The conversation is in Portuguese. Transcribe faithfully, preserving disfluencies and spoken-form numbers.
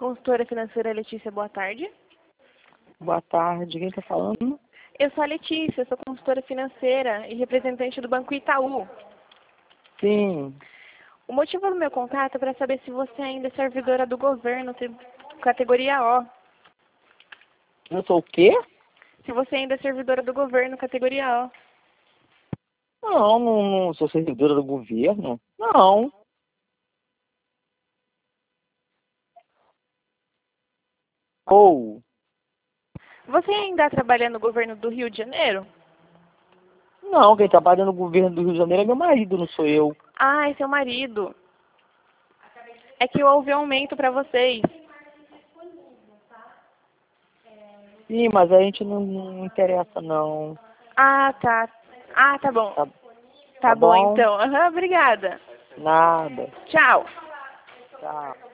Consultora financeira Letícia, boa tarde. Boa tarde, quem está falando? Eu sou a Letícia, sou consultora financeira e representante do Banco Itaú. Sim. O motivo do meu contato é para saber se você ainda é servidora do governo, categoria O. Eu sou o quê? Se você ainda é servidora do governo, categoria O. Não, não, não sou servidora do governo. Não. Ou, Você ainda trabalha no governo do Rio de Janeiro? não, quem trabalha no governo do Rio de Janeiro é meu marido, não sou eu. Ah, é seu marido. É que houve aumento para vocês. Sim, mas a gente não, não interessa, não. Ah, tá. Ah, tá bom. Tá, Tá tá bom, bom? então. Aham, obrigada. Nada. Tchau. Tchau.